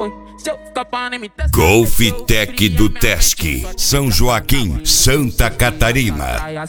Golf Tech do Tesc, São Joaquim, Santa Catarina.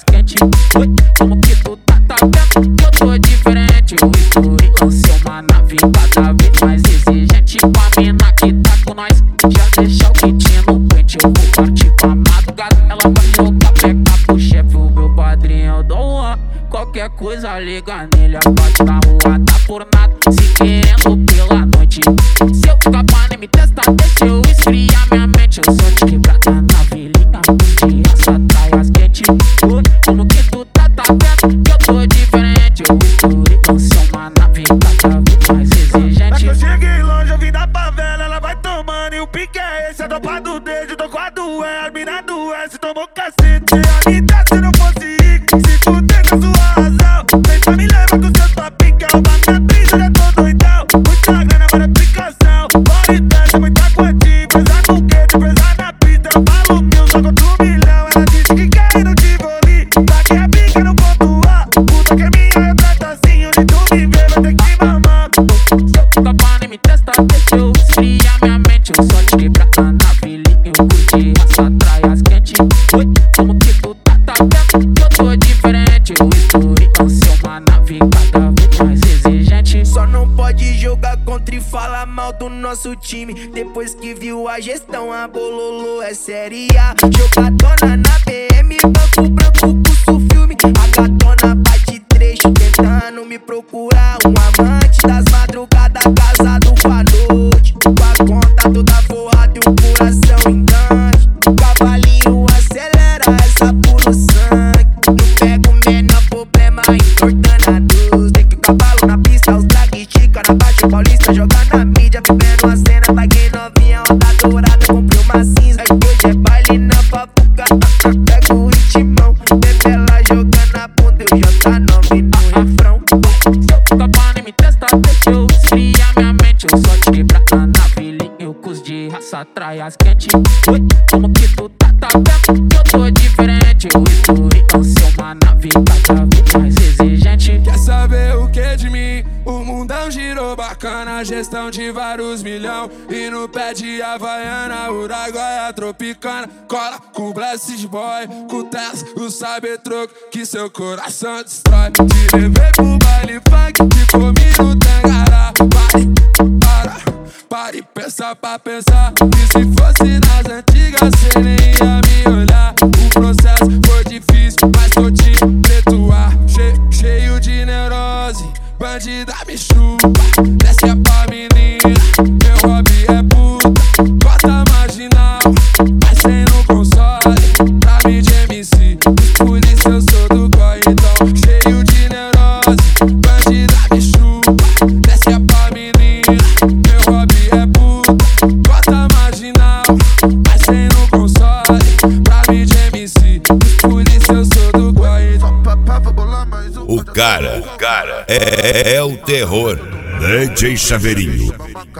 Como que tu tá vendo? Eu tô diferente. Eu estourei, lancei uma nave cada vez mais exigente. Com a mina que tá com nós, já deixa o kit no pente. Eu vou partir com a madrugada, ela vai jogar peca pro chefe. O meu padrinho é Dom Juan. Qualquer coisa liga nele, a parte da rua tá por nada, se querendo pela noite. Se eu ficar pra nem me testar, deixa eu esfriar minha mente. Eu sou de quebrada na vilinha, de essa traias quente. Como que tu tá vendo? Que eu tô diferente. Eu estourei, lancei uma nave cada vez mais exigente. Eu cheguei longe, eu vim da favela, ela vai tomando e o pique é esse. É dopa do dedo, tô com a doé, a mina doece, tomou cacete. A Anitta, se não fosse rico, se tu tem a sua razão, vem pra me levar com seu top, que é uma minha brisa, já tô doidão. Muita grana, agora é aplicação, bora e desce, muita quantia. Pesar no quente, pesar na pista, eu falo mil, só contra 1 milhão. Ela disse que quer ir no Tivoli, daqui a pica no ponto A. Puta que é minha, eu trato assim, onde tu me vê, vai ter que mamar. Se eu ficar pra nem me testar, deixa eu esfriar minha mente. Eu só te quebrada na vilinha, eu curti essa traias quente. Como que tu tá vendo? Que eu tô diferente. Eu estourei, lancei uma nave cada vez mais exigente. Só não pode jogar contra e falar mal do nosso time. Depois que viu a gestão, a Bololô é série A. Jogadona na BM, banco branco, curso filme. A gatona bate trecho, tentando me procurar um amante das madrugadas, casado com a noite, com a conta toda forrada e o coração engante. O cavalinho acelera essa puro sangue. Não pega o menor problema, entortando a luz. Tem que o cavalo na pista, os drag estica na baixa paulista. Joga na mídia, vivendo a cena. Paguei novinha, onda dourada, comprei uma cinza. Hoje é baile na papuca, pega o ritmão. Bebê lá jogando a bunda, eu J9 no refrão. Se eu ficar pra nem me testar, deixa eu esfriar minha mente. Eu só te quebrada na vilinha, eu cus de raça, traias quente. Como que tu tá vendo? Que eu tô diferente. Eu estourei, lancei uma nave cada vez mais exigente. Quer saber o que de mim? O mundão girou bacana, gestão de vários milhão. E no pé de Havaiana, Uruguaia tropicana. Cola com o Blessed Boy, com o Tess, o Cybertruck, que seu coração destrói. Te levei pro baile funk, te comi no Tangará. Pare, pensa pra pensar. E se fosse nas antigas, cê nem ia me olhar. O processo foi difícil, mas tô te perdoar. Cheio de neurose, bandida me chupa. Desce a pra menina, meu hobby é puta. Bota marginal, mas sem no console. Pra mim de MC, por isso eu sou do corridão. Cheio de neurose, bandida me chupa. Desce a pra menina, meu hobby é puta. Bota marginal, mas sem no console. Pra mim de MC, por isso eu sou do corridão. O cara é o terror. DJ Chaveirinho.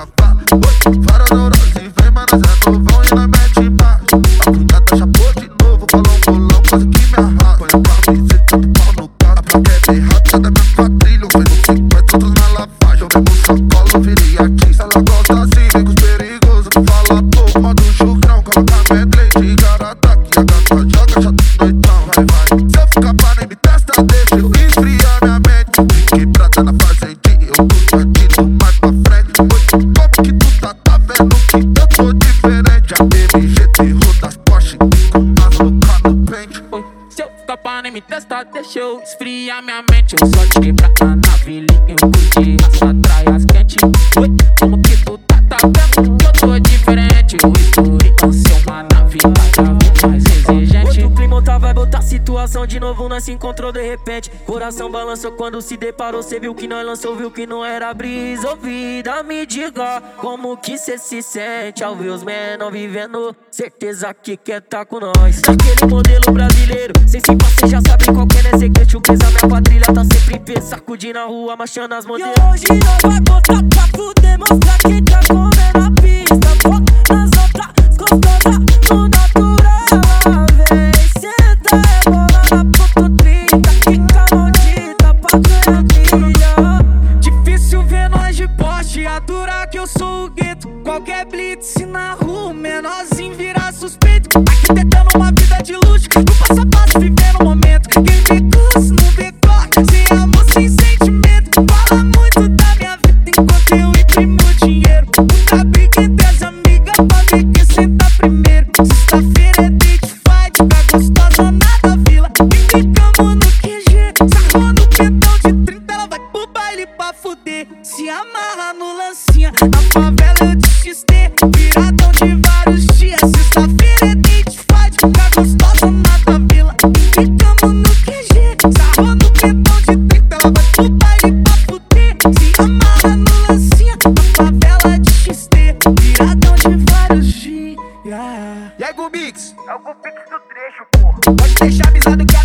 Fora neurose, vem, mas nós é novão e nós mete baixo. A punheta chapou de novo, bolão, quase que me arrasta. Põe a camiseta do pau no carro, a plaqueta errada da minha quadrilha. Vem no 50, outros na lavagem, eu mesmo sacolo, virei artista. Ela gosta assim, vem com os perigosos, não fala pouco, modo chucrão. Coloca medley de garota, que a gata joga, já tô noitão, vai. Se eu ficar pra nem me testa, deixa eu esfriar minha mente. Fiquei prata na fazendinha, eu tô partindo mais pra frente. Como que tu tá vendo que eu tô diferente? A MG terror das Porsche, com as loucas no pente. Se eu ficar pra nem me testar, deixa eu esfriar minha mente. Eu só te quebrada na vilinha, eu curti essa traias quente. Como que tu tá vendo? Que eu tô diferente. Eu estourei, lancei uma nave cada vez mais exigente. Outro clima, outra vibe, outra situação. De novo nós se encontrou de repente. Coração balançou quando se deparou. Cê viu que nós lançou, viu que não era brisa. Ouvida, me diga como que cê se sente ao ver os menor vivendo. Certeza que quer tá com nós. Aquele modelo brasileiro, sem se passar, já sabe qual que é, né? Segredo, a minha quadrilha tá sempre em pé, sacudindo na rua, marchando as modelos. E hoje nós vai botar pra fuder, mostrar que tá comendo a pista. Foca nas outras gostosas, no natural. Ela vem, senta, rebola na ponto 30. Fica maldita pra ganhar milha. Difícil ver nós de poste, a dura que eu sou o gueto. Qualquer blitz na rua, o menorzinho vira suspeito. Arquitetando uma vida de luxo, no passo a passo vivendo o momento. Quem me curso no decote, sem amor, sem sentimento. Fala muito da minha vida enquanto eu imprimo dinheiro. Nunca briga entre as amigas pra ver quem senta primeiro. Sexta-feira é date fight, fica gostosona da vila. E ficamos no QG, sarrou no pentão de 30. Ela vai pro baile pra fuder, se amarra no lancinha. Na favela eu de XT, viradão de vários dias. Sexta-feira é date fight, fica gostosona da vila. E ficamos no QG, sarrou no pentão de 30. Ela vai pro baile pra fuder, se amarra no lancinha. Na favela de XT, viradão de vários dias. E aí, Gubix? É o Gubix do trecho, pô. Pode deixar avisado que